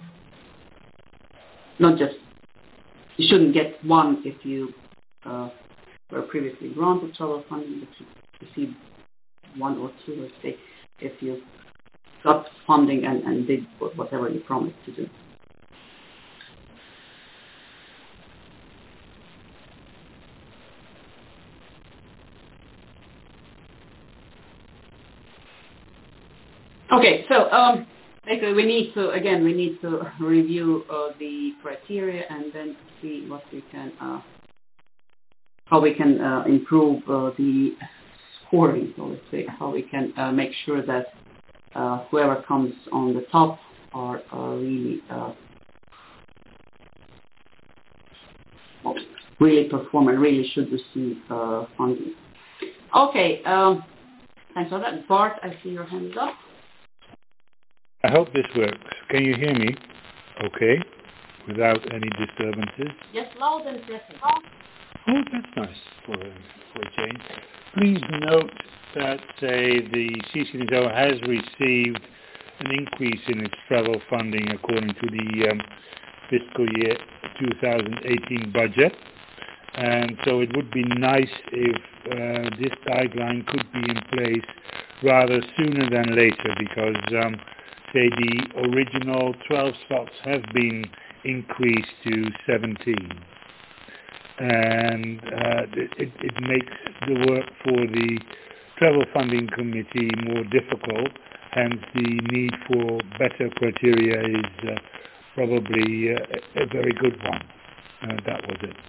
Not just, you shouldn't get one if you were previously granted travel funding, but you receive one or two, let's say, if you got funding and did whatever you promised to do. Okay, so basically we need to review the criteria and then see what we can, how we can improve the scoring. So let's say how we can make sure that whoever comes on the top are really really perform and really should receive funding. Okay, thanks for that. Bart, I see your hand is up. I hope this works. Can you hear me okay, without any disturbances? Yes, loud and clear. Oh, that's nice for a change. Please note that the CCNSO has received an increase in its travel funding according to the fiscal year 2018 budget. And so it would be nice if this guideline could be in place rather sooner than later, because say the original 12 slots have been increased to 17. And it makes the work for the Travel Funding Committee more difficult, hence the need for better criteria is probably a very good one. That was it.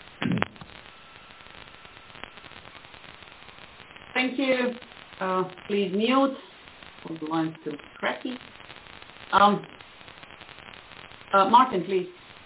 Thank you. Please mute. Hold the line to Cracky. Martin, please.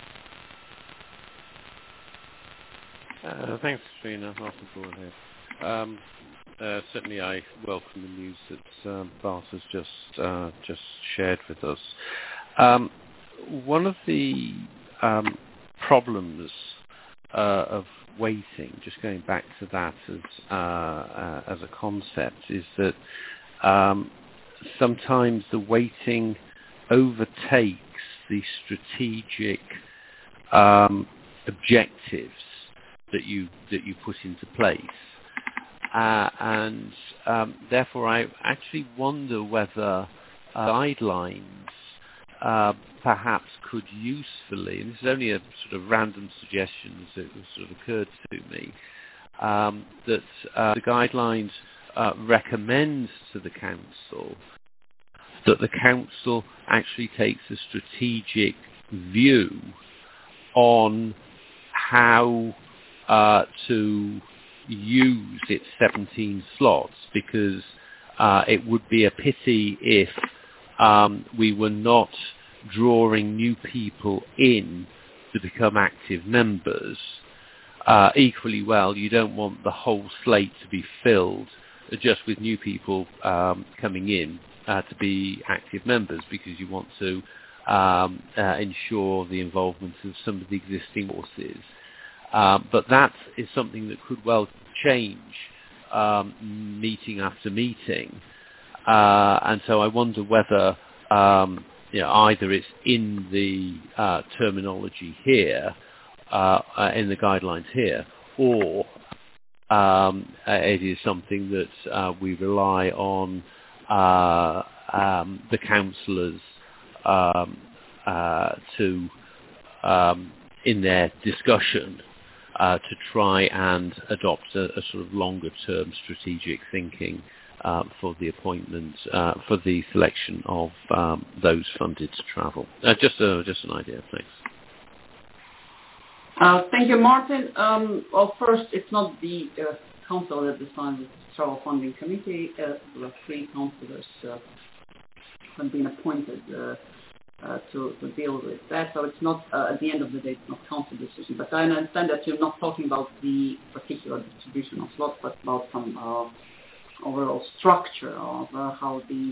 Thanks, Trina. Martin Bourne here. Certainly, I welcome the news that Bart has just shared with us. One of the problems of waiting, just going back to that as a concept, is that sometimes the waiting overtakes the strategic objectives that you put into place, and therefore I actually wonder whether guidelines perhaps could usefully, and this is only a sort of random suggestion that sort of occurred to me, that the guidelines recommend to the council that the council actually takes a strategic view on how to use its 17 slots, because it would be a pity if we were not drawing new people in to become active members. Equally well, you don't want the whole slate to be filled just with new people coming in to be active members, because you want to ensure the involvement of some of the existing forces. But that is something that could well change meeting after meeting. And so I wonder whether either it's in the terminology here, in the guidelines here, or it is something that we rely on the councillors to, in their discussion, to try and adopt a sort of longer-term strategic thinking for the appointment, for the selection of those funded to travel. Just an idea, thanks. Thank you, Martin. Well, first, it's not the council that decides, it's the Travel Funding Committee. There are 3 councillors have been appointed to deal with that. So it's not, at the end of the day, it's not council decision. But I understand that you're not talking about the particular distribution of slots, but about some overall structure of how these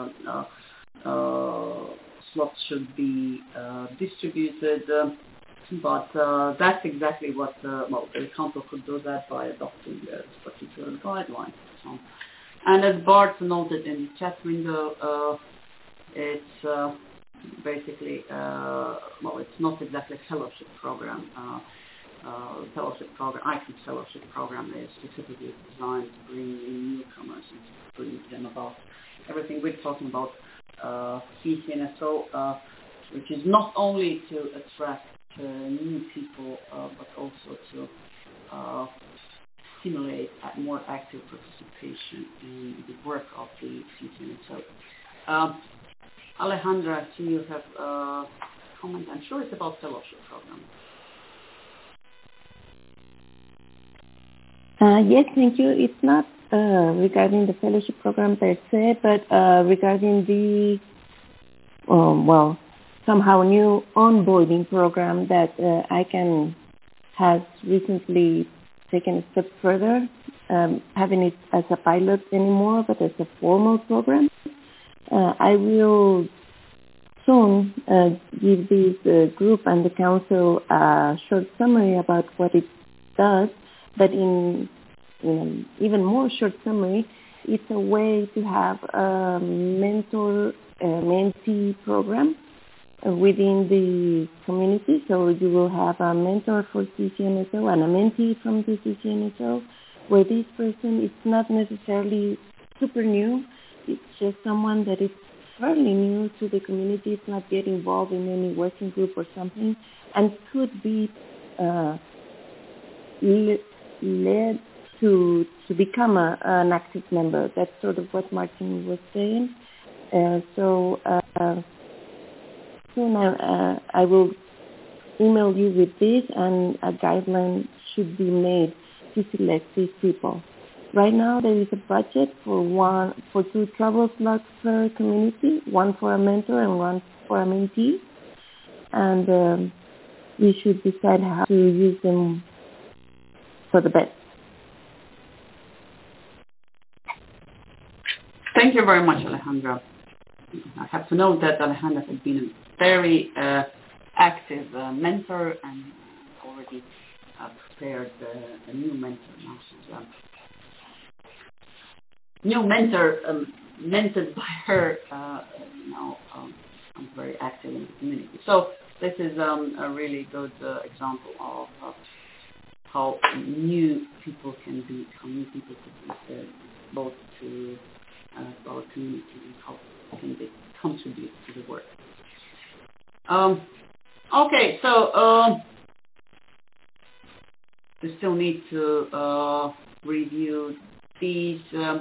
slots should be distributed. But that's exactly what the council could do that by adopting this particular guideline. So, and as Bart noted in the chat window, it's basically it's not exactly a fellowship program. ICANN fellowship program is specifically designed to bring in newcomers and to bring them about everything we're talking about CCNSO, which is not only to attract new people, but also to stimulate more active participation in the work of the CCNSO. Alejandra, I see you have a comment. I'm sure it's about fellowship program. Yes, thank you. It's not regarding the fellowship program per se, but regarding the, somehow new onboarding program that ICANN has recently taken a step further, having it as a pilot anymore, but as a formal program. I will soon give this group and the council a short summary about what it does, but in even more short summary, it's a way to have a mentor-mentee program within the community. So you will have a mentor for CCNSO and a mentee from the CCNSO, where this person is not necessarily super new. It's just someone that is fairly new to the community. It's not yet involved in any working group or something, and could be led to become an active member. That's sort of what Martin was saying. Soon I will email you with this, and a guideline should be made to select these people. Right now there is a budget for 2 travel slots per community, one for a mentor and one for a mentee, and we should decide how to use them for the best. Thank you very much, Alejandra. I have to note that Alejandra has been a very active mentor and already prepared a new mentor. Now she's new mentor mentored by her. I'm very active in the community. So this is a really good example of how new people can be both to our community and how can they contribute to the work. Okay, so we still need to review these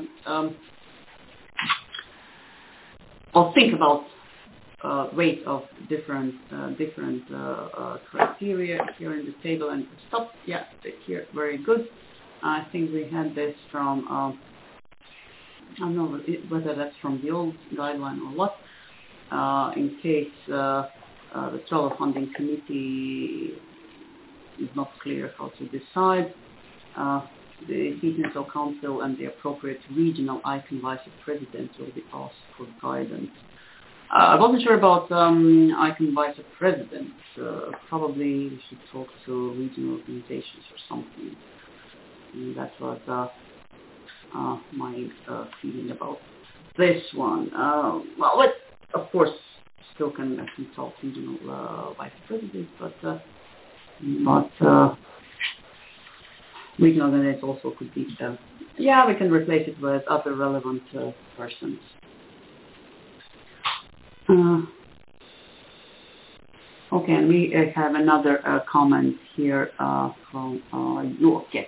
or think about rate of different criteria here in the table and stop. Yeah, here, very good. I think we had this from. I don't know whether that's from the old guideline or what. In case the Travel Funding Committee is not clear how to decide, the CCNSO Council and the appropriate regional ICANN Vice President will be asked for guidance. I wasn't sure about ICANN Vice President. Probably we should talk to regional organizations or something. And that was my feeling about this one. Of course, still can consult regional vice presidents, but regional organizations also could be. We can replace it with other relevant persons. Okay, and we have another comment here from Jorge.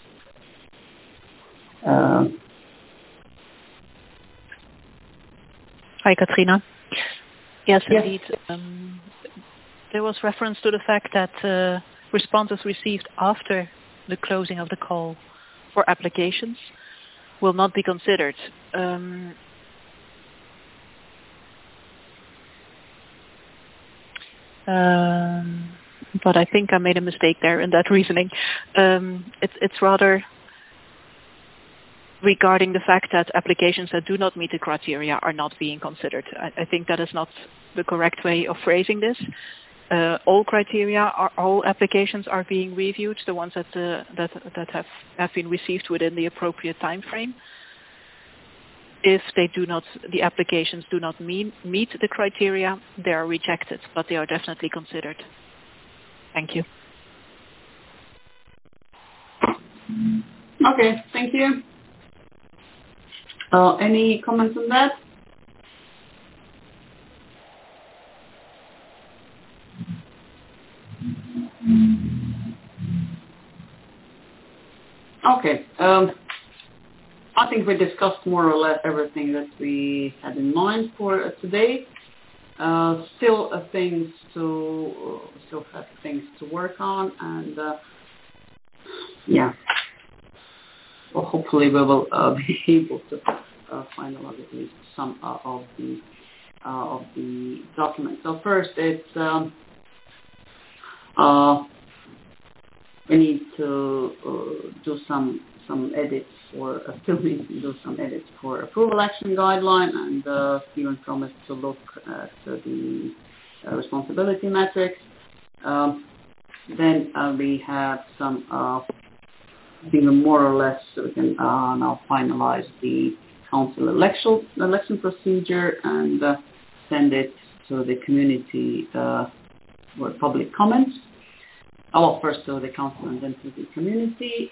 Hi, Katrina. Yes, indeed. There was reference to the fact that responses received after the closing of the call for applications will not be considered. But I think I made a mistake there in that reasoning. It's rather regarding the fact that applications that do not meet the criteria are not being considered. I think that is not the correct way of phrasing this. All applications are being reviewed, the ones that have been received within the appropriate time frame. If the applications do not meet the criteria, they are rejected, but they are definitely considered. Thank you. Okay, thank you. Any comments on that? Okay. I think we discussed more or less everything that we had in mind for today. Still have things to work on, and well, hopefully we will be able to finalize at least some of the documents. So first, it's we need to do some edits for still need to do some edits for approval action guideline, and Stephen promised to look at the responsibility metrics. Then we have some I think more or less we can now finalize the council election procedure and send it to the community for public comments. Well, first to the council and then to the community.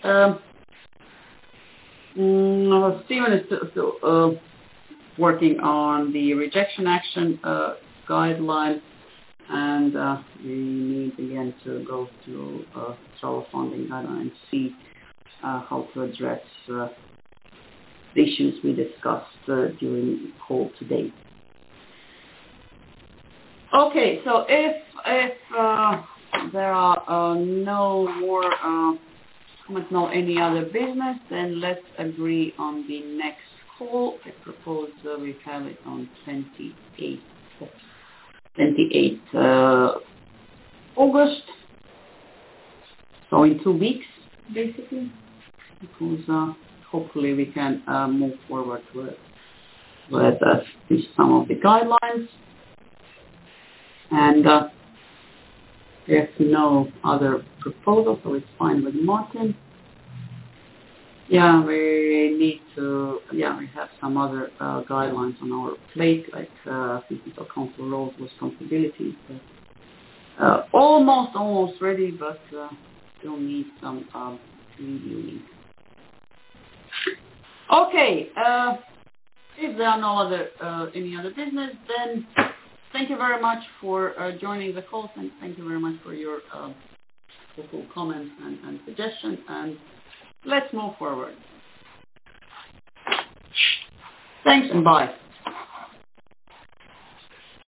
Stephen is still working on the rejection action guideline, and we need again to go to travel funding guideline and see how to address the issues we discussed during the call today. Okay, so if there are no more comments, no any other business, then let's agree on the next call. I propose we have it on 28th August, so in 2 weeks basically, because hopefully we can move forward with some of the guidelines. And if no other proposals, so it's fine with Martin. Yeah, we need to, we have some other guidelines on our plate, like physical council roles, responsibilities. But, almost ready, but still need some reviewing. Okay, if there are no other any other business, then thank you very much for joining the call, and thank you very much for your full comments and suggestions, and let's move forward. Thanks and bye.